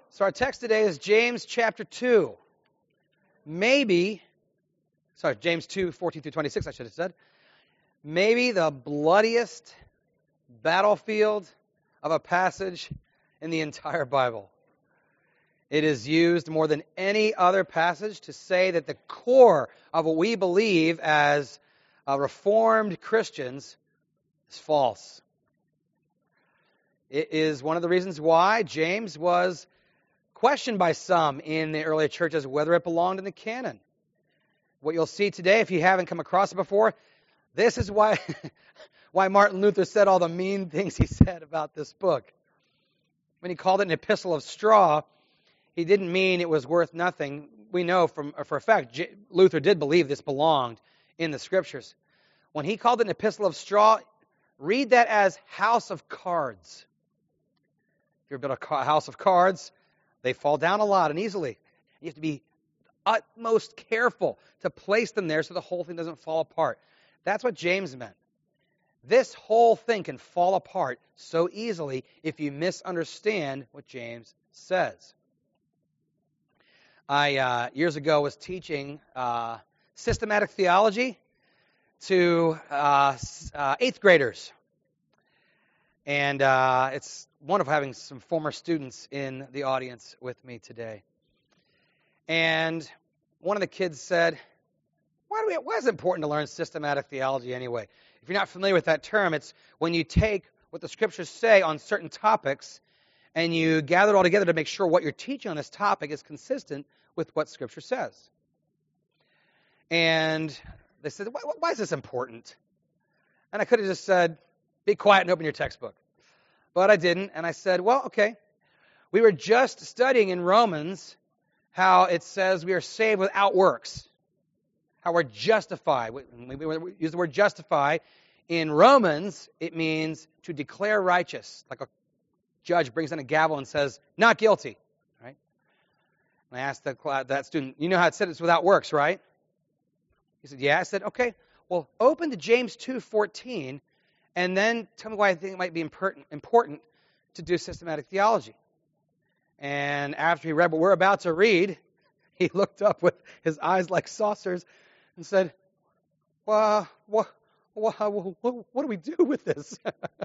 So our text today is James chapter 2. James 2, 14 through 26, I should have said. Maybe the bloodiest battlefield of a passage in the entire Bible. It is used more than any other passage to say that the core of what we believe as Reformed Christians is false. It is one of the reasons why James was questioned by some in the early churches whether it belonged in the canon. What you'll see today, if you haven't come across it before, this is why Martin Luther said all the mean things he said about this book. When he called it an epistle of straw, he didn't mean it was worth nothing. We know for a fact Luther did believe this belonged in the Scriptures. When he called it an epistle of straw, read that as house of cards. If you're built a house of cards, they fall down a lot and easily. You have to be utmost careful to place them there so the whole thing doesn't fall apart. That's what James meant. This whole thing can fall apart so easily if you misunderstand what James says. I, years ago, was teaching systematic theology to 8th graders. And it's wonderful having some former students in the audience with me today. And one of the kids said, why is it important to learn systematic theology anyway? If you're not familiar with that term, it's when you take what the Scriptures say on certain topics and you gather it all together to make sure what you're teaching on this topic is consistent with what Scripture says. And they said, why is this important? And I could have just said, be quiet and open your textbook. But I didn't, and I said, well, okay. We were just studying in Romans how it says we are saved without works. How we're justified. When we use the word justify, in Romans, it means to declare righteous. Like a judge brings in a gavel and says, not guilty. Right? And I asked that student, you know how it said it's without works, right? He said, yeah. I said, okay, well, open to James 2:14, and then tell me why I think it might be important to do systematic theology. And after he read what we're about to read, he looked up with his eyes like saucers and said, well, what do we do with this?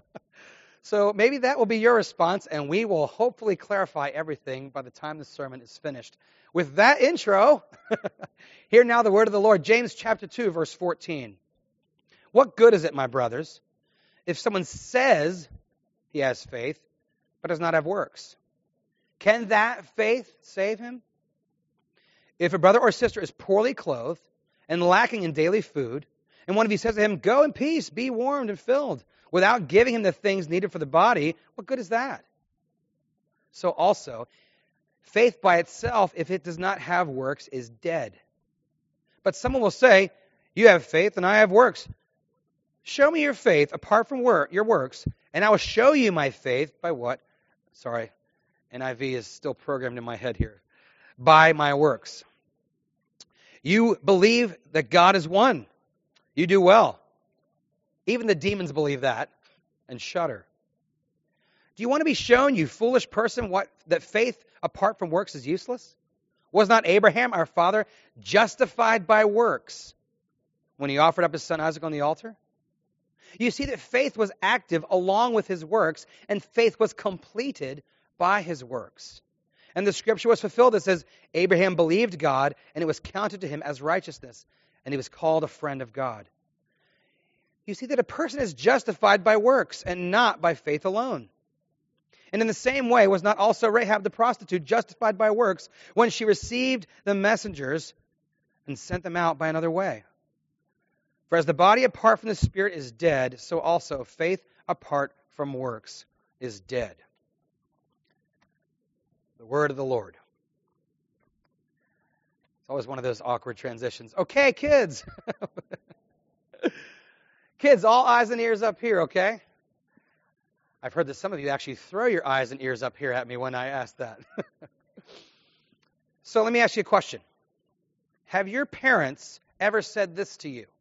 So maybe that will be your response, and we will hopefully clarify everything by the time the sermon is finished. With that intro, hear now the word of the Lord. James chapter 2, verse 14. What good is it, my brothers, if someone says he has faith, but does not have works? Can that faith save him? If a brother or sister is poorly clothed and lacking in daily food, and one of you says to him, go in peace, be warmed and filled, without giving him the things needed for the body, what good is that? So also, faith by itself, if it does not have works, is dead. But someone will say, you have faith and I have works. Show me your faith apart from your works, and I will show you my faith by what? Sorry, NIV is still programmed in my head here. By my works. You believe that God is one. You do well. Even the demons believe that and shudder. Do you want to be shown, you foolish person, that faith apart from works is useless? Was not Abraham, our father, justified by works when he offered up his son Isaac on the altar? You see that faith was active along with his works, and faith was completed by his works. And the scripture was fulfilled. It says, Abraham believed God, and it was counted to him as righteousness, and he was called a friend of God. You see that a person is justified by works and not by faith alone. And in the same way, was not also Rahab the prostitute justified by works when she received the messengers and sent them out by another way? For as the body apart from the spirit is dead, so also faith apart from works is dead. The word of the Lord. It's always one of those awkward transitions. Okay, kids. Kids, all eyes and ears up here, okay? I've heard that some of you actually throw your eyes and ears up here at me when I ask that. So let me ask you a question. Have your parents ever said this to you?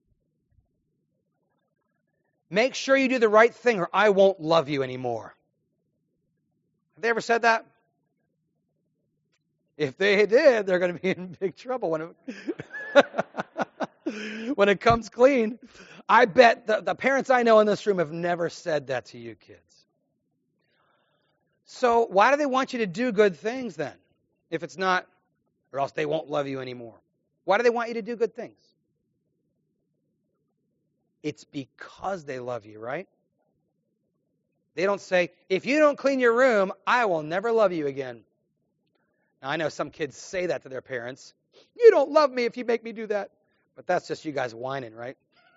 Make sure you do the right thing or I won't love you anymore. Have they ever said that? If they did, they're going to be in big trouble when it comes clean. I bet the parents I know in this room have never said that to you kids. So why do they want you to do good things then? If it's not, or else they won't love you anymore. Why do they want you to do good things? It's because they love you, right? They don't say, if you don't clean your room, I will never love you again. Now, I know some kids say that to their parents. You don't love me if you make me do that. But that's just you guys whining, right?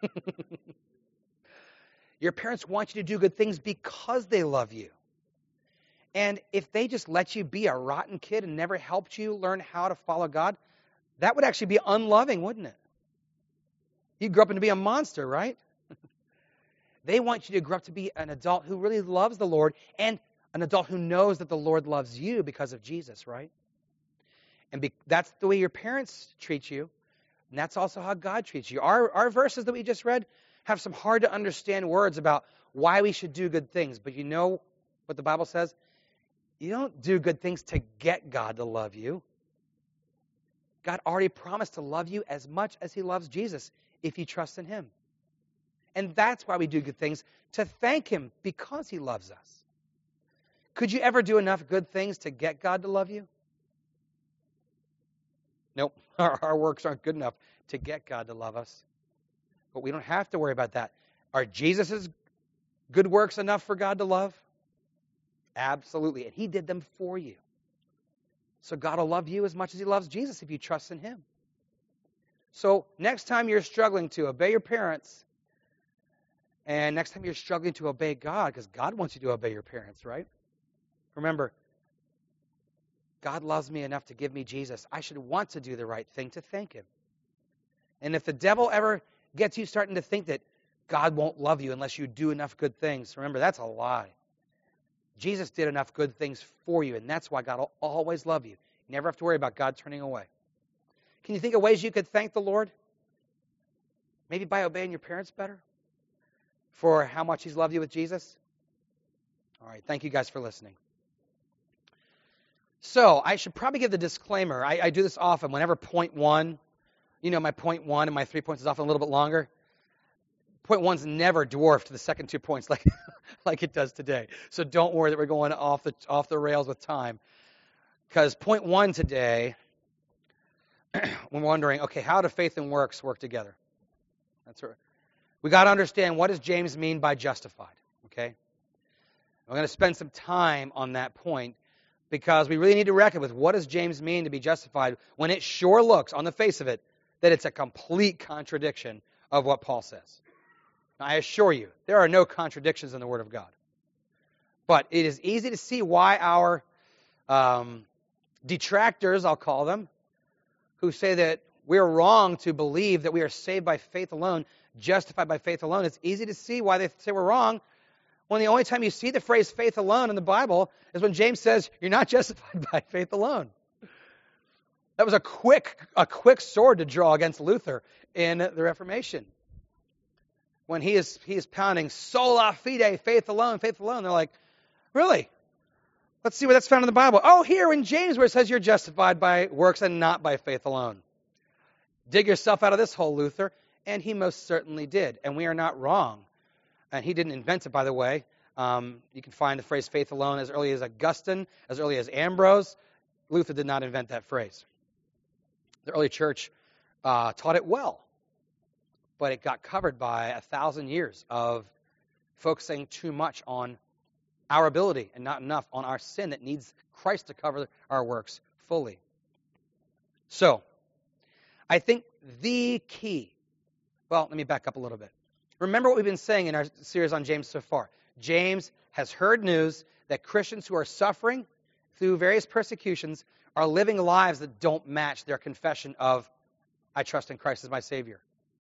Your parents want you to do good things because they love you. And if they just let you be a rotten kid and never helped you learn how to follow God, that would actually be unloving, wouldn't it? You grew up to be a monster, right? They want you to grow up to be an adult who really loves the Lord and an adult who knows that the Lord loves you because of Jesus, right? And that's the way your parents treat you, and that's also how God treats you. Our verses that we just read have some hard to understand words about why we should do good things, but you know what the Bible says? You don't do good things to get God to love you. God already promised to love you as much as he loves Jesus if you trust in him. And that's why we do good things, to thank him because he loves us. Could you ever do enough good things to get God to love you? Nope. Our works aren't good enough to get God to love us. But we don't have to worry about that. Are Jesus' good works enough for God to love? Absolutely. And he did them for you. So God will love you as much as he loves Jesus if you trust in him. So next time you're struggling to obey your parents, and next time you're struggling to obey God, because God wants you to obey your parents, right? Remember, God loves me enough to give me Jesus. I should want to do the right thing to thank him. And if the devil ever gets you starting to think that God won't love you unless you do enough good things, remember, that's a lie. Jesus did enough good things for you, and that's why God will always love you. You never have to worry about God turning away. Can you think of ways you could thank the Lord? Maybe by obeying your parents better? For how much he's loved you with Jesus? All right, thank you guys for listening. So, I should probably give the disclaimer. I do this often. Whenever point one, my point one and my 3 points is often a little bit longer. Point one's never dwarfed the second 2 points like it does today. So don't worry that we're going off the rails with time. Because point one today, we're wondering, okay, how do faith and works work together? That's right. We got to understand, what does James mean by justified? Okay? We're going to spend some time on that point because we really need to reckon with what does James mean to be justified when it sure looks, on the face of it, that it's a complete contradiction of what Paul says. Now, I assure you, there are no contradictions in the Word of God. But it is easy to see why our detractors, I'll call them, who say that we're wrong to believe that we are saved by faith alone, justified by faith alone. It's easy to see why they say we're wrong when the only time you see the phrase faith alone in the Bible is when James says you're not justified by faith alone. That was a quick sword to draw against Luther in the Reformation. When he is pounding sola fide, faith alone, they're like, really? Let's see where that's found in the Bible. Oh, here in James where it says you're justified by works and not by faith alone. Dig yourself out of this hole, Luther. And he most certainly did. And we are not wrong. And he didn't invent it, by the way. You can find the phrase faith alone as early as Augustine, as early as Ambrose. Luther did not invent that phrase. The early church taught it well. But it got covered by 1,000 years of focusing too much on our ability and not enough on our sin that needs Christ to cover our works fully. So, I think the key, well, let me back up a little bit. Remember what we've been saying in our series on James so far. James has heard news that Christians who are suffering through various persecutions are living lives that don't match their confession of, I trust in Christ as my Savior.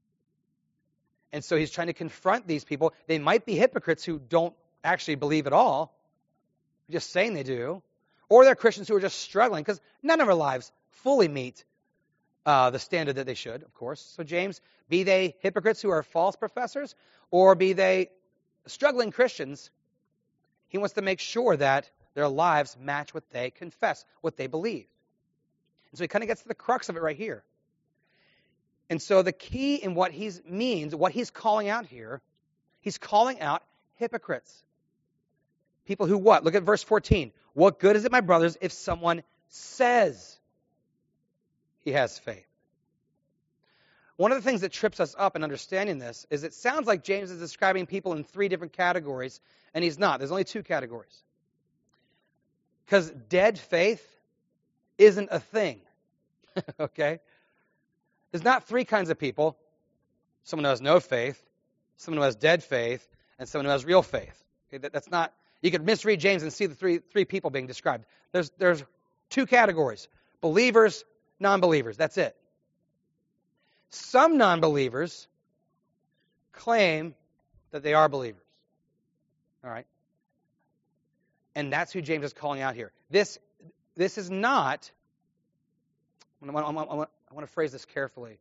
And so he's trying to confront these people. They might be hypocrites who don't actually believe at all, just saying they do. Or they're Christians who are just struggling, because none of our lives fully meet the standard that they should, of course. So James, be they hypocrites who are false professors, or be they struggling Christians, he wants to make sure that their lives match what they confess, what they believe. And so he kind of gets to the crux of it right here. And so the key in what what he's calling out here, he's calling out hypocrites. People who what? Look at verse 14. What good is it, my brothers, if someone says he has faith? One of the things that trips us up in understanding this is it sounds like James is describing people in 3 different categories, and he's not. There's only 2 categories. Because dead faith isn't a thing. Okay? There's not 3 kinds of people. Someone who has no faith, someone who has dead faith, and someone who has real faith. Okay? That's not. You could misread James and see the three people being described. There's 2 categories: believers, non-believers. That's it. Some non-believers claim that they are believers. All right? And that's who James is calling out here. This is not, I want to phrase this carefully.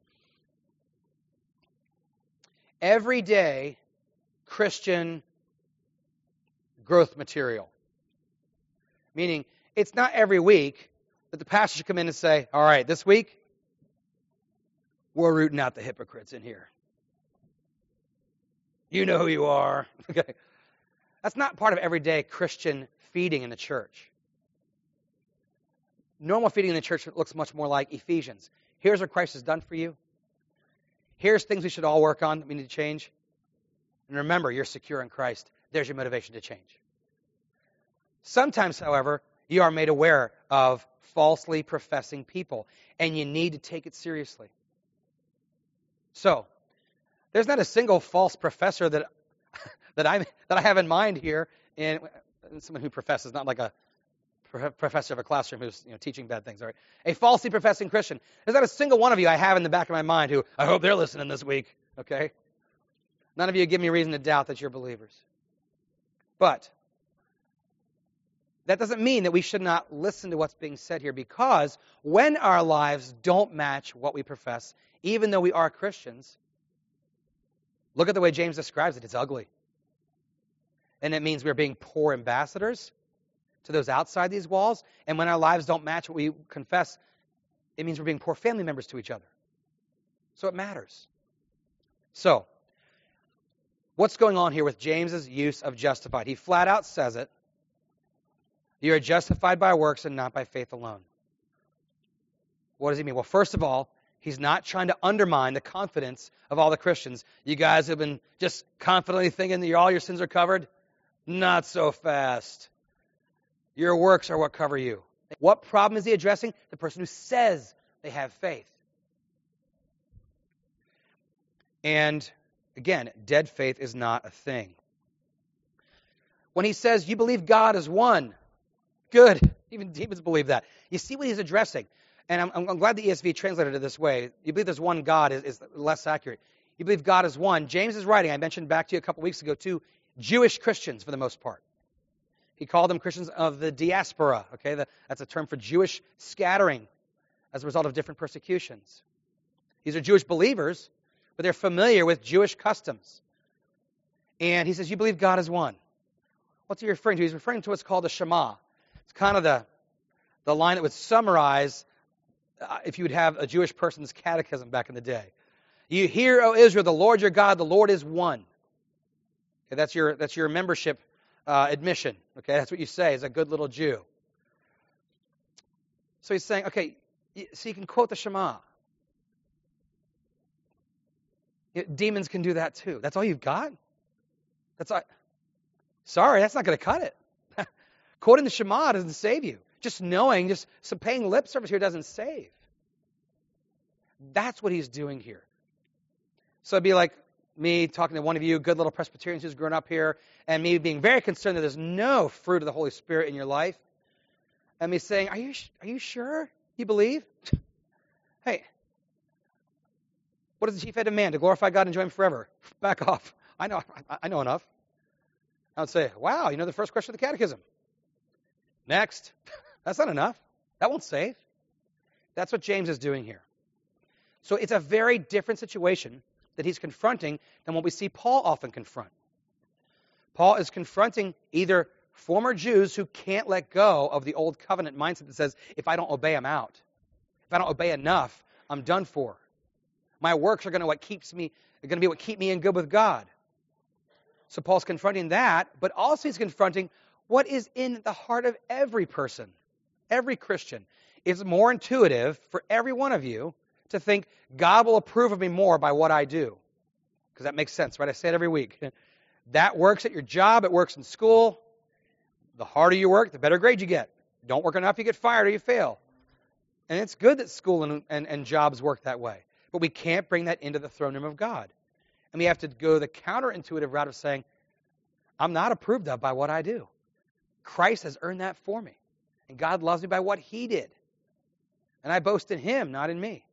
Everyday Christian growth material. Meaning, it's not every week that the pastor should come in and say, all right, this week, we're rooting out the hypocrites in here. You know who you are. Okay. That's not part of everyday Christian feeding in the church. Normal feeding in the church looks much more like Ephesians. Here's what Christ has done for you. Here's things we should all work on that we need to change. And remember, you're secure in Christ. There's your motivation to change. Sometimes, however, you are made aware of falsely professing people, and you need to take it seriously. So, there's not a single false professor that I have in mind here, and someone who professes, not like a professor of a classroom who's teaching bad things. All right, a falsely professing Christian. There's not a single one of you I have in the back of my mind who I hope they're listening this week. Okay, none of you give me reason to doubt that you're believers. But that doesn't mean that we should not listen to what's being said here, because when our lives don't match what we profess, even though we are Christians, look at the way James describes it. It's ugly. And it means we're being poor ambassadors to those outside these walls. And when our lives don't match what we confess, it means we're being poor family members to each other. So it matters. So, what's going on here with James's use of justified? He flat out says it. You are justified by works and not by faith alone. What does he mean? Well, first of all, he's not trying to undermine the confidence of all the Christians. You guys have been just confidently thinking that all your sins are covered. Not so fast. Your works are what cover you. What problem is he addressing? The person who says they have faith. And again, dead faith is not a thing. When he says, you believe God is one, good. Even demons believe that. You see what he's addressing. And I'm glad the ESV translated it this way. You believe there's one God is less accurate. You believe God is one. James is writing, I mentioned back to you a couple weeks ago, to Jewish Christians for the most part. He called them Christians of the diaspora. Okay, that's a term for Jewish scattering as a result of different persecutions. These are Jewish believers, but they're familiar with Jewish customs. And he says, you believe God is one. What's he referring to? He's referring to what's called the Shema. It's kind of the line that would summarize if you would have a Jewish person's catechism back in the day. You hear, O Israel, the Lord your God, the Lord is one. Okay, that's your membership admission. Okay, that's what you say as a good little Jew. So he's saying, okay, so you can quote the Shema. Demons can do that too. That's all you've got? Sorry, that's not going to cut it. Quoting the Shema doesn't save you. Just knowing, just some paying lip service here doesn't save. That's what he's doing here. So it'd be like me talking to one of you, good little Presbyterians who's grown up here, and me being very concerned that there's no fruit of the Holy Spirit in your life, and me saying, are you sure you believe? Hey, what does the chief head demand? To glorify God and enjoy Him forever. Back off. I know enough. I would say, wow, you know the first question of the catechism. Next. That's not enough. That won't save. That's what James is doing here. So it's a very different situation that he's confronting than what we see Paul often confront. Paul is confronting either former Jews who can't let go of the old covenant mindset that says, if I don't obey, I'm out. If I don't obey enough, I'm done for. My works are going to be what keep me in good with God. So Paul's confronting that, but also he's confronting what is in the heart of every person, every Christian. It's more intuitive for every one of you to think God will approve of me more by what I do. Because that makes sense, right? I say it every week. That works at your job. It works in school. The harder you work, the better grade you get. Don't work enough, you get fired or you fail. And it's good that school and jobs work that way. But we can't bring that into the throne room of God. And we have to go the counterintuitive route of saying, I'm not approved of by what I do. Christ has earned that for me. And God loves me by what he did. And I boast in him, not in me.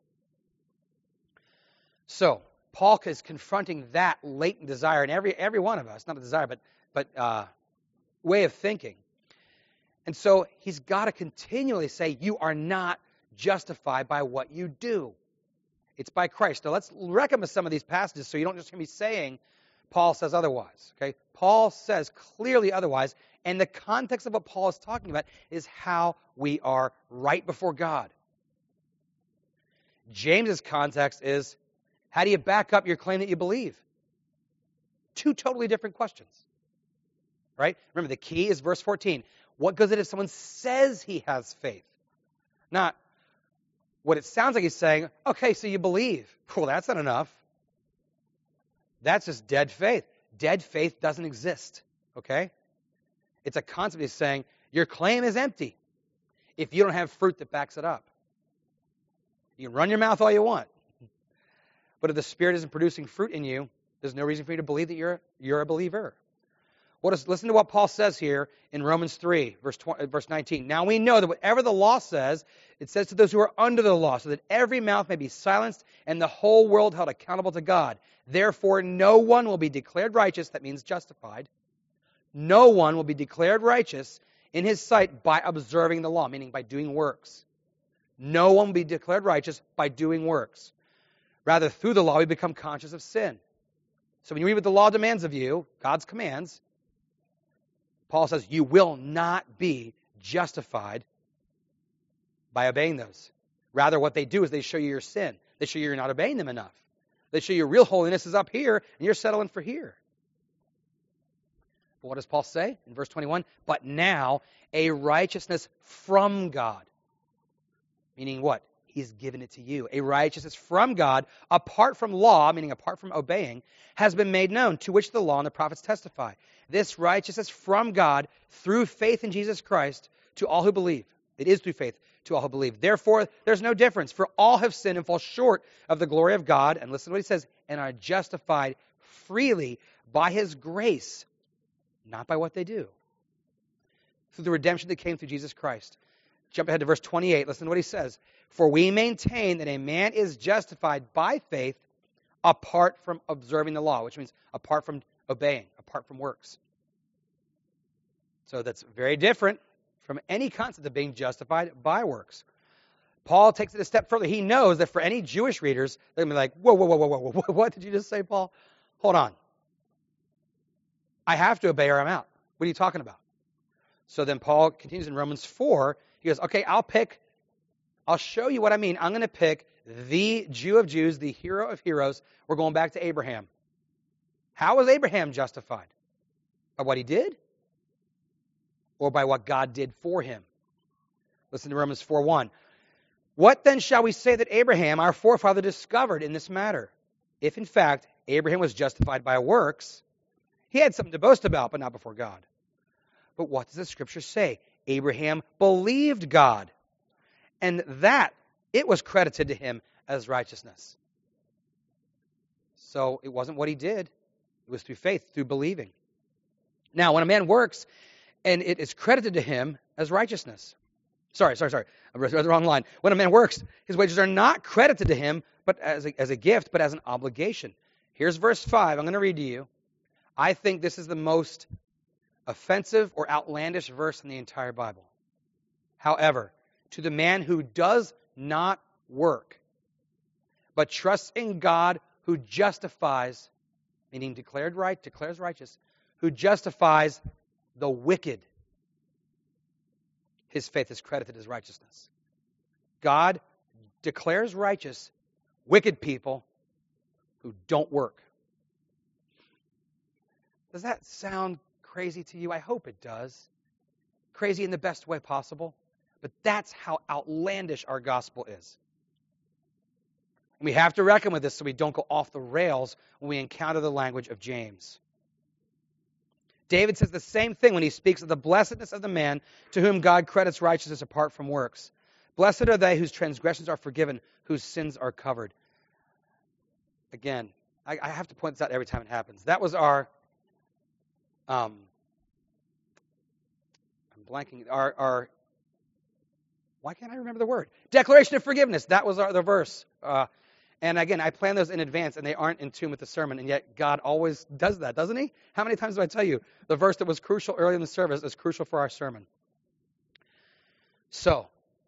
So, Paul is confronting that latent desire in every one of us. Not a desire, but way of thinking. And so, he's got to continually say, you are not justified by what you do. It's by Christ. Now, let's recommend some of these passages so you don't just hear me saying Paul says otherwise. Okay? Paul says clearly otherwise. And the context of what Paul is talking about is how we are right before God. James's context is, how do you back up your claim that you believe? Two totally different questions. Right? Remember, the key is verse 14. What goes it if someone says he has faith? Not what it sounds like he's saying, okay, so you believe. Well, that's not enough. That's just dead faith. Dead faith doesn't exist. Okay? It's a concept he's saying, your claim is empty if you don't have fruit that backs it up. You can run your mouth all you want. But if the Spirit isn't producing fruit in you, there's no reason for you to believe that you're a believer. Listen to what Paul says here in Romans 3, verse 19. Now we know that whatever the law says, it says to those who are under the law, so that every mouth may be silenced and the whole world held accountable to God. Therefore, no one will be declared righteous, that means justified. No one will be declared righteous in his sight by observing the law, meaning by doing works. No one will be declared righteous by doing works. Rather, through the law, we become conscious of sin. So when you read what the law demands of you, God's commands, Paul says you will not be justified by obeying those. Rather, what they do is they show you your sin. They show you you're not obeying them enough. They show you real holiness is up here, and you're settling for here. But what does Paul say in verse 21? But now a righteousness from God. Meaning what? He's given it to you. A righteousness from God, apart from law, meaning apart from obeying, has been made known, to which the law and the prophets testify. This righteousness from God through faith in Jesus Christ to all who believe. It is through faith to all who believe. Therefore, there's no difference, for all have sinned and fall short of the glory of God. And listen to what he says, and are justified freely by his grace, not by what they do. Through the redemption that came through Jesus Christ. Jump ahead to verse 28. Listen to what he says. For we maintain that a man is justified by faith apart from observing the law, which means apart from obeying, apart from works. So that's very different from any concept of being justified by works. Paul takes it a step further. He knows that for any Jewish readers, they're going to be like, whoa, what did you just say, Paul? Hold on. I have to obey or I'm out. What are you talking about? So then Paul continues in Romans 4. He goes, okay, I'll show you what I mean. I'm going to pick the Jew of Jews, the hero of heroes. We're going back to Abraham. How was Abraham justified? By what he did? Or by what God did for him? Listen to Romans 4:1. What then shall we say that Abraham, our forefather, discovered in this matter? If in fact Abraham was justified by works, he had something to boast about, but not before God. But what does the Scripture say? Abraham believed God, and that it was credited to him as righteousness. So it wasn't what he did. It was through faith, through believing. Now, when a man works, and it is credited to him as righteousness. Sorry. I read the wrong line. When a man works, his wages are not credited to him but as a gift, but as an obligation. Here's verse 5. I'm going to read to you. I think this is the most offensive or outlandish verse in the entire Bible. However, to the man who does not work, but trusts in God who justifies, meaning declares righteous, who justifies the wicked, his faith is credited as righteousness. God declares righteous wicked people who don't work. Does that sound crazy to you? I hope it does. Crazy in the best way possible. But that's how outlandish our gospel is. And we have to reckon with this so we don't go off the rails when we encounter the language of James. David says the same thing when he speaks of the blessedness of the man to whom God credits righteousness apart from works. Blessed are they whose transgressions are forgiven, whose sins are covered. Again, I have to point this out every time it happens. That was our, I'm blanking, our why can't I remember the word? Declaration of forgiveness. That was the verse. And again, I plan those in advance, and they aren't in tune with the sermon, and yet God always does that, doesn't he? How many times do I tell you the verse that was crucial early in the service is crucial for our sermon? So,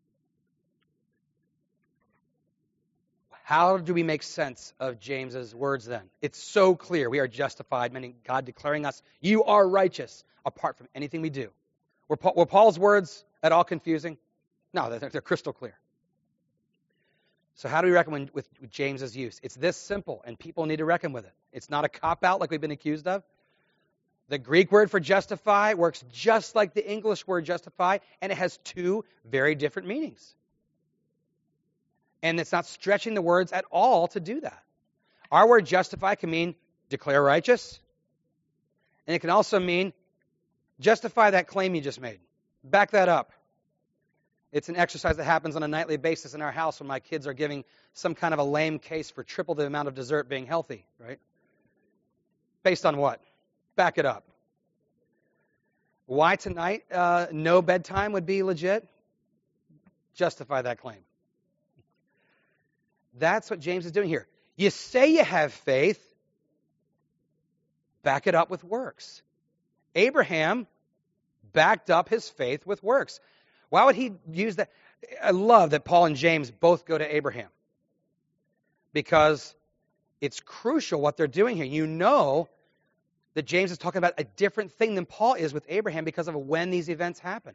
how do we make sense of James's words then? It's so clear. We are justified, meaning God declaring us, you are righteous, apart from anything we do. Were Paul's words at all confusing? No, they're crystal clear. So how do we reckon with James's use? It's this simple, and people need to reckon with it. It's not a cop-out like we've been accused of. The Greek word for justify works just like the English word justify, and it has two very different meanings. And it's not stretching the words at all to do that. Our word justify can mean declare righteous, and it can also mean justify that claim you just made. Back that up. It's an exercise that happens on a nightly basis in our house when my kids are giving some kind of a lame case for triple the amount of dessert being healthy, right? Based on what? Back it up. Why tonight no bedtime would be legit? Justify that claim. That's what James is doing here. You say you have faith, back it up with works. Abraham backed up his faith with works. Why would he use that? I love that Paul and James both go to Abraham, because it's crucial what they're doing here. You know that James is talking about a different thing than Paul is with Abraham because of when these events happened.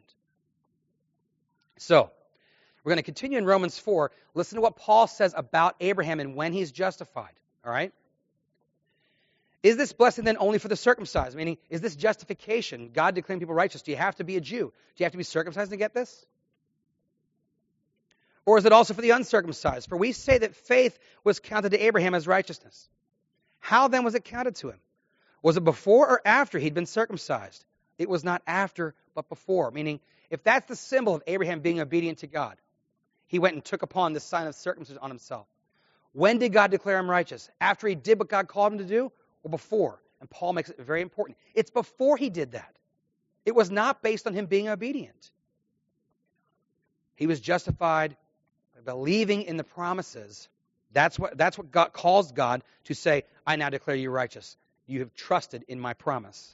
So, we're going to continue in Romans 4. Listen to what Paul says about Abraham and when he's justified. All right? Is this blessing then only for the circumcised? Meaning, is this justification, God declaring people righteous? Do you have to be a Jew? Do you have to be circumcised to get this? Or is it also for the uncircumcised? For we say that faith was counted to Abraham as righteousness. How then was it counted to him? Was it before or after he'd been circumcised? It was not after, but before. Meaning, if that's the symbol of Abraham being obedient to God, he went and took upon the sign of circumcision on himself. When did God declare him righteous? After he did what God called him to do? Or before? And Paul makes it very important. It's before he did that. It was not based on him being obedient. He was justified by believing in the promises. That's what God calls God to say, I now declare you righteous. You have trusted in my promise.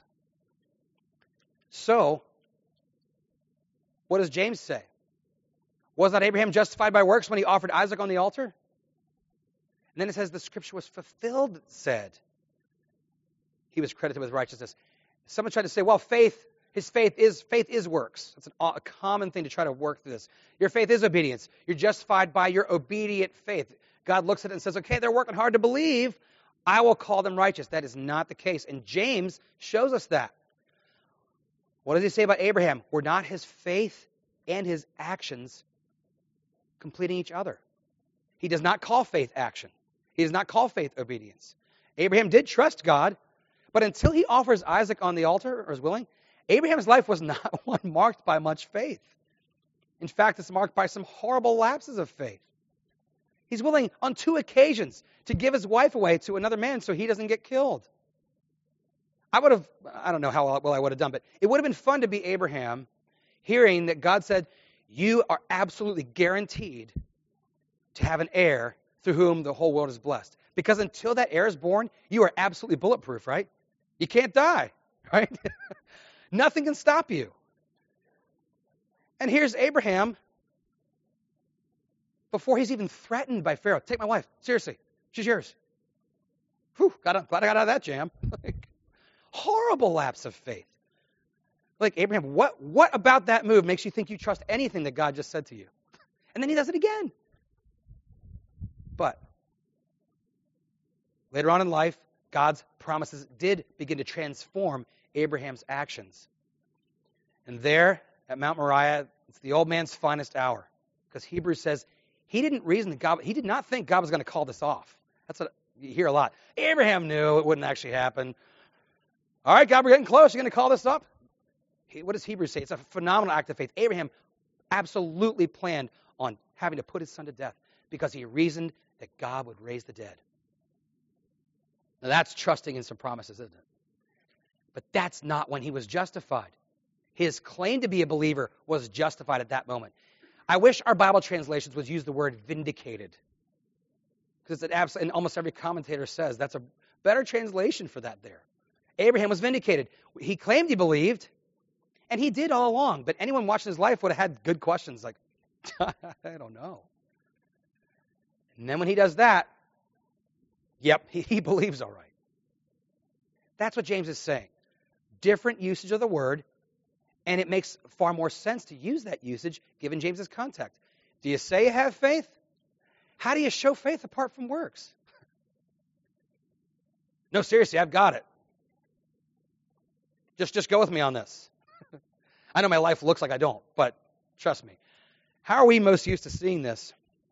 So, what does James say? Was not Abraham justified by works when he offered Isaac on the altar? And then it says the scripture was fulfilled, it said. He was credited with righteousness. Someone tried to say, well, his faith is works. It's a common thing to try to work through this. Your faith is obedience. You're justified by your obedient faith. God looks at it and says, okay, they're working hard to believe. I will call them righteous. That is not the case. And James shows us that. What does he say about Abraham? Were not his faith and his actions completing each other? He does not call faith action. He does not call faith obedience. Abraham did trust God, but until he offers Isaac on the altar, or is willing, Abraham's life was not one marked by much faith. In fact, it's marked by some horrible lapses of faith. He's willing on 2 occasions to give his wife away to another man so he doesn't get killed. I don't know how well I would have done, but it would have been fun to be Abraham, hearing that God said, you are absolutely guaranteed to have an heir through whom the whole world is blessed. Because until that heir is born, you are absolutely bulletproof, right? You can't die, right? Nothing can stop you. And here's Abraham, before he's even threatened by Pharaoh. Take my wife. Seriously. She's yours. Whew, glad I got out of that jam. Horrible lapse of faith. Like, Abraham, what about that move makes you think you trust anything that God just said to you? And then he does it again. But later on in life, God's promises did begin to transform Abraham's actions. And there at Mount Moriah, it's the old man's finest hour. Because Hebrews says he did not think God was going to call this off. That's what you hear a lot. Abraham knew it wouldn't actually happen. All right, God, we're getting close. You're going to call this up? What does Hebrews say? It's a phenomenal act of faith. Abraham absolutely planned on having to put his son to death because he reasoned that God would raise the dead. Now that's trusting in some promises, isn't it? But that's not when he was justified. His claim to be a believer was justified at that moment. I wish our Bible translations would use the word vindicated. Because and almost every commentator says that's a better translation for that there. Abraham was vindicated. He claimed he believed, and he did all along. But anyone watching his life would have had good questions like, I don't know. And then when he does that, yep, he believes all right. That's what James is saying. Different usage of the word, and it makes far more sense to use that usage given James's context. Do you say you have faith? How do you show faith apart from works? No, seriously, I've got it. Just go with me on this. I know my life looks like I don't, but trust me. How are we most used to seeing this?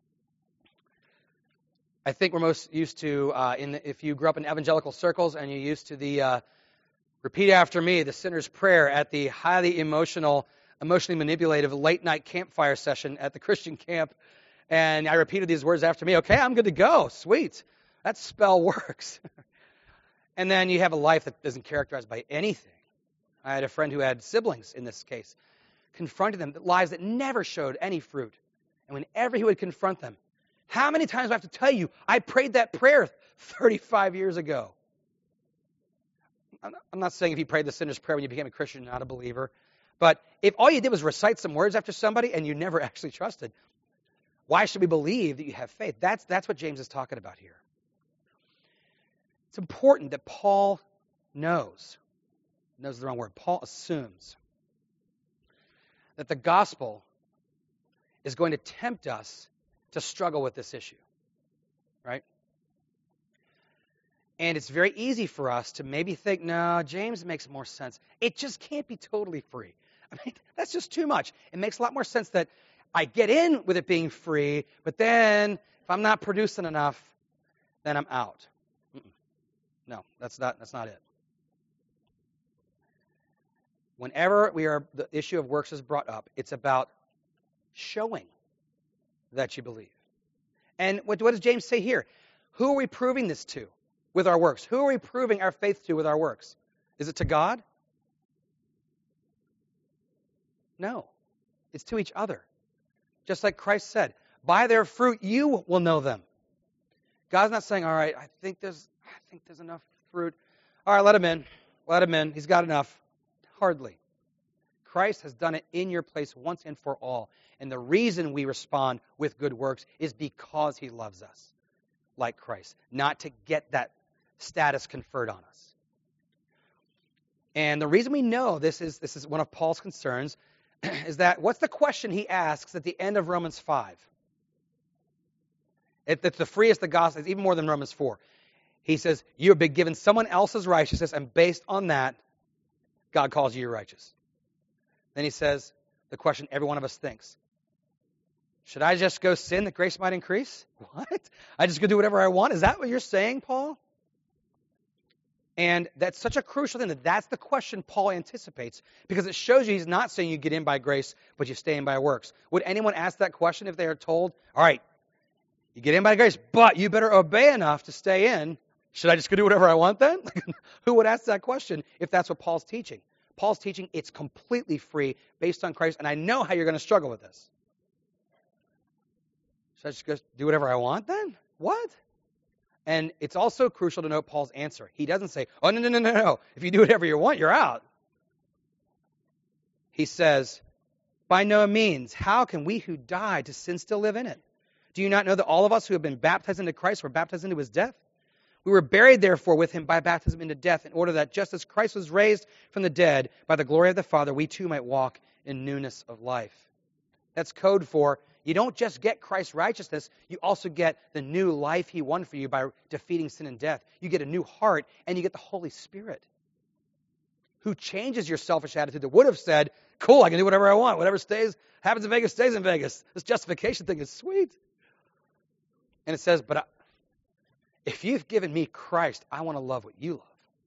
I think we're most used to, if you grew up in evangelical circles and you're used to the repeat after me, the sinner's prayer at the highly emotionally manipulative late-night campfire session at the Christian camp, and I repeated these words after me, okay, I'm good to go, sweet. That spell works. And then you have a life that isn't characterized by anything. I had a friend who had siblings in this case, confronted them, lives that never showed any fruit. And whenever he would confront them, how many times do I have to tell you, I prayed that prayer 35 years ago? I'm not saying if you prayed the sinner's prayer when you became a Christian, you're not a believer. But if all you did was recite some words after somebody and you never actually trusted, why should we believe that you have faith? That's what James is talking about here. It's important that Paul knows is the wrong word. Paul assumes that the gospel is going to tempt us to struggle with this issue, right? And it's very easy for us to maybe think, no, James makes more sense. It just can't be totally free. I mean, that's just too much. It makes a lot more sense that I get in with it being free, but then if I'm not producing enough, then I'm out. No, that's not it. Whenever the issue of works is brought up, it's about showing that you believe. And what does James say here? Who are we proving this to with our works? Who are we proving our faith to with our works? Is it to God? No. It's to each other. Just like Christ said, by their fruit you will know them. God's not saying, all right, I think there's enough fruit. All right, let him in. Let him in. He's got enough. Hardly. Christ has done it in your place once and for all. And the reason we respond with good works is because he loves us like Christ, not to get that status conferred on us. And the reason we know this is one of Paul's concerns is that what's the question he asks at the end of Romans 5? It's the freest the gospel is, even more than Romans 4. He says, you have been given someone else's righteousness, and based on that, God calls you righteous. Then he says, the question every one of us thinks, should I just go sin that grace might increase? What? I just go do whatever I want? Is that what you're saying, Paul? And that's such a crucial thing that's the question Paul anticipates, because it shows you he's not saying you get in by grace, but you stay in by works. Would anyone ask that question if they are told, all right, you get in by grace, but you better obey enough to stay in. Should I just go do whatever I want then? Who would ask that question if that's what Paul's teaching? Paul's teaching it's completely free based on Christ, and I know how you're going to struggle with this. Should I just go do whatever I want then? What? And it's also crucial to note Paul's answer. He doesn't say, oh, no. If you do whatever you want, you're out. He says, by no means, how can we who died to sin still live in it? Do you not know that all of us who have been baptized into Christ were baptized into his death? We were buried, therefore, with him by baptism into death, in order that just as Christ was raised from the dead by the glory of the Father, we too might walk in newness of life. That's code for You don't just get Christ's righteousness, you also get the new life he won for you by defeating sin and death. You get a new heart, and you get the Holy Spirit, who changes your selfish attitude that would have said, cool, I can do whatever I want. Whatever happens in Vegas stays in Vegas. This justification thing is sweet. And it says, but if you've given me Christ, I want to love what you love.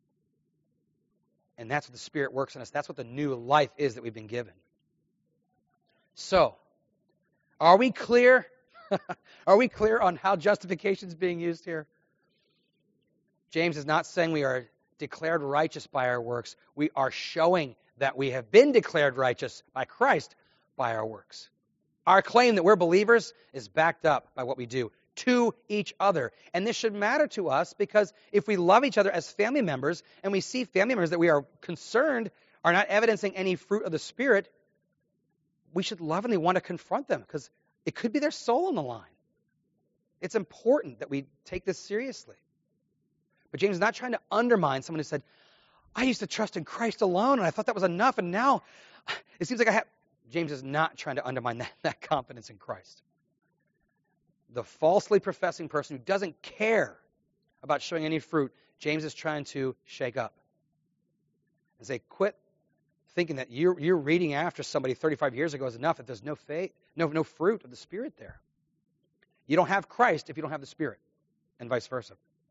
And that's what the Spirit works in us. That's what the new life is that we've been given. So, are we clear? Are we clear on how justification is being used here? James is not saying we are declared righteous by our works. We are showing that we have been declared righteous by Christ by our works. Our claim that we're believers is backed up by what we do to each other. And this should matter to us because if we love each other as family members and we see family members that we are concerned are not evidencing any fruit of the Spirit, we should lovingly want to confront them because it could be their soul on the line. It's important that we take this seriously. But James is not trying to undermine someone who said, I used to trust in Christ alone and I thought that was enough and now it seems like I have... James is not trying to undermine that confidence in Christ. The falsely professing person who doesn't care about showing any fruit, James is trying to shake up. And say, quit thinking that you're reading after somebody 35 years ago is enough, that there's no faith, no fruit of the Spirit there. You don't have Christ if you don't have the Spirit, and vice versa.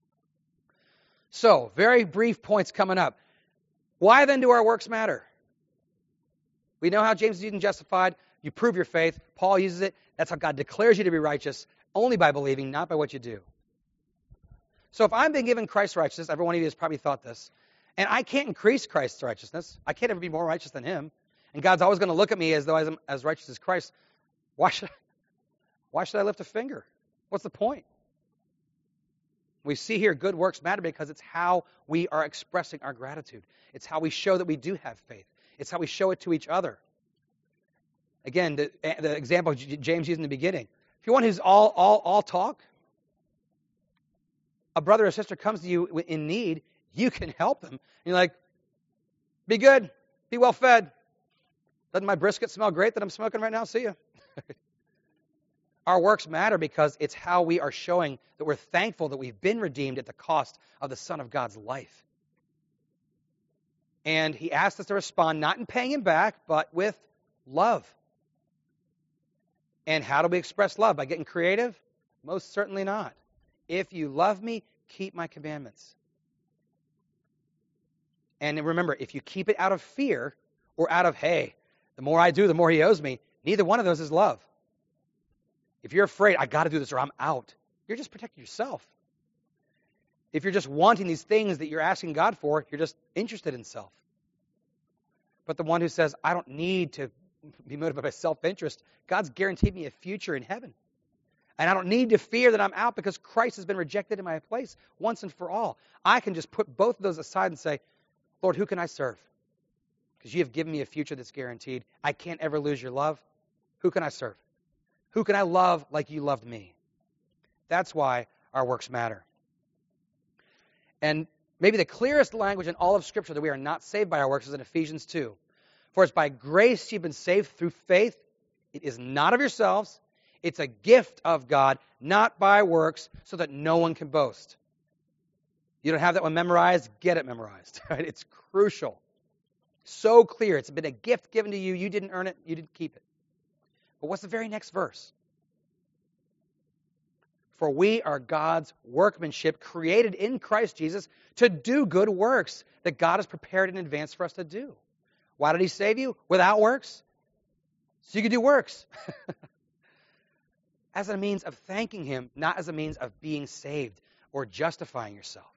So, very brief points coming up. Why then do our works matter? We know how James is using justified. You prove your faith. Paul uses it. That's how God declares you to be righteous, only by believing, not by what you do. So if I'm being given Christ's righteousness, every one of you has probably thought this, and I can't increase Christ's righteousness. I can't ever be more righteous than him. And God's always going to look at me as though I'm as righteous as Christ. Why should I lift a finger? What's the point? We see here good works matter because it's how we are expressing our gratitude. It's how we show that we do have faith. It's how we show it to each other. Again, the example James used in the beginning. If you want who's all talk, a brother or sister comes to you in need, you can help them. And you're like, be good, be well fed. Doesn't my brisket smell great that I'm smoking right now? See ya. Our works matter because it's how we are showing that we're thankful that we've been redeemed at the cost of the Son of God's life. And he asked us to respond not in paying him back, but with love. And how do we express love? By getting creative? Most certainly not. If you love me, keep my commandments. And remember, if you keep it out of fear or out of, hey, the more I do, the more he owes me, neither one of those is love. If you're afraid, I got to do this or I'm out, you're just protecting yourself. If you're just wanting these things that you're asking God for, you're just interested in self. But the one who says, I don't need to be motivated by self-interest, God's guaranteed me a future in heaven. And I don't need to fear that I'm out because Christ has been rejected in my place once and for all. I can just put both of those aside and say, Lord, who can I serve? Because you have given me a future that's guaranteed. I can't ever lose your love. Who can I serve? Who can I love like you loved me? That's why our works matter. And maybe the clearest language in all of Scripture that we are not saved by our works is in Ephesians 2. For it's by grace you've been saved through faith. It is not of yourselves. It's a gift of God, not by works, so that no one can boast. You don't have that one memorized? Get it memorized. Right? It's crucial. So clear. It's been a gift given to you. You didn't earn it. You didn't keep it. But what's the very next verse? For we are God's workmanship, created in Christ Jesus to do good works that God has prepared in advance for us to do. Why did he save you? Without works? So you can do works. As a means of thanking him, not as a means of being saved or justifying yourself.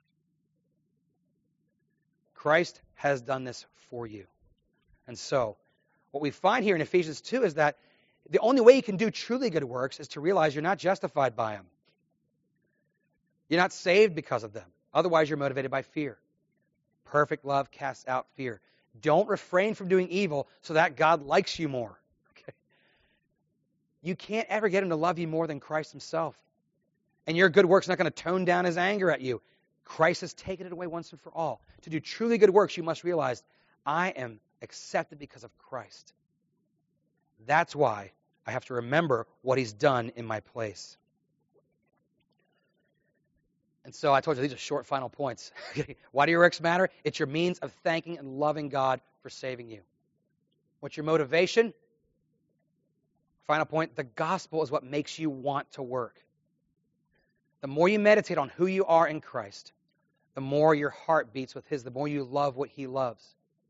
Christ has done this for you. And so, what we find here in Ephesians 2 is that the only way you can do truly good works is to realize you're not justified by them. You're not saved because of them. Otherwise, you're motivated by fear. Perfect love casts out fear. Don't refrain from doing evil so that God likes you more. Okay? You can't ever get him to love you more than Christ himself. And your good works are not going to tone down his anger at you. Christ has taken it away once and for all. To do truly good works, you must realize, I am accepted because of Christ. That's why I have to remember what he's done in my place. And so I told you these are short final points. Why do your works matter? It's your means of thanking and loving God for saving you. What's your motivation? Final point, the gospel is what makes you want to work. The more you meditate on who you are in Christ, the more your heart beats with his, the more you love what he loves.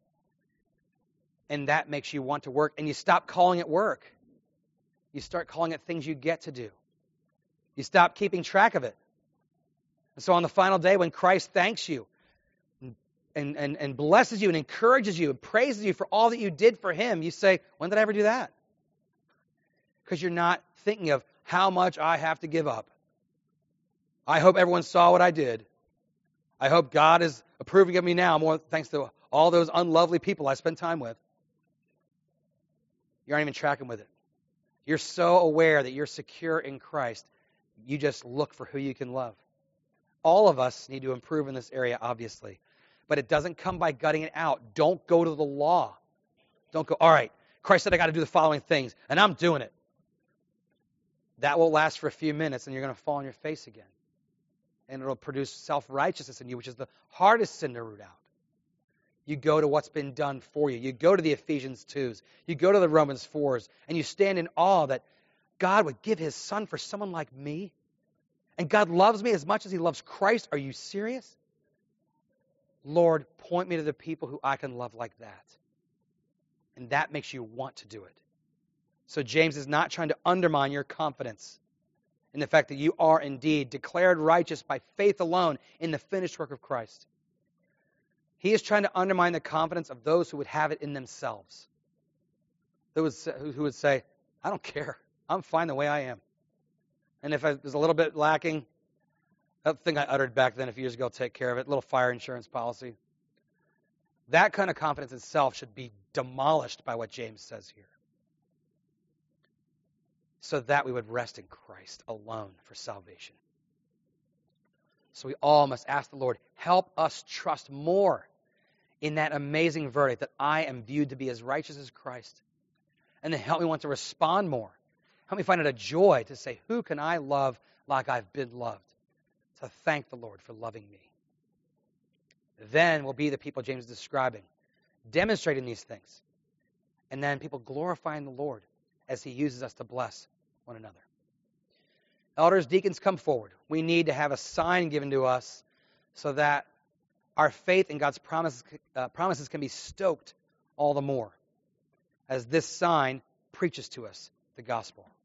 And that makes you want to work, and you stop calling it work. You start calling it things you get to do. You stop keeping track of it. And so on the final day, when Christ thanks you and blesses you and encourages you and praises you for all that you did for him, you say, when did I ever do that? Because you're not thinking of how much I have to give up. I hope everyone saw what I did. I hope God is approving of me now, more thanks to all those unlovely people I spent time with. You aren't even tracking with it. You're so aware that you're secure in Christ, you just look for who you can love. All of us need to improve in this area, obviously. But it doesn't come by gutting it out. Don't go to the law. Don't go, all right, Christ said I got to do the following things, and I'm doing it. That will last for a few minutes, and you're going to fall on your face again. And it'll produce self-righteousness in you, which is the hardest sin to root out. You go to what's been done for you. You go to the Ephesians 2s. You go to the Romans 4s, and you stand in awe that God would give his son for someone like me. And God loves me as much as he loves Christ. Are you serious? Lord, point me to the people who I can love like that. And that makes you want to do it. So James is not trying to undermine your confidence in the fact that you are indeed declared righteous by faith alone in the finished work of Christ. He is trying to undermine the confidence of those who would have it in themselves. Those who would say, I don't care. I'm fine the way I am. And if there's a little bit lacking, that thing I uttered back then a few years ago, take care of it, little fire insurance policy. That kind of confidence itself should be demolished by what James says here. So that we would rest in Christ alone for salvation. So we all must ask the Lord, help us trust more in that amazing verdict that I am viewed to be as righteous as Christ. And then help me want to respond more. Help me find it a joy to say, who can I love like I've been loved? To thank the Lord for loving me. Then we'll be the people James is describing, demonstrating these things. And then people glorifying the Lord as he uses us to bless one another. Elders, deacons, come forward. We need to have a sign given to us so that our faith in God's promises can be stoked all the more as this sign preaches to us the gospel.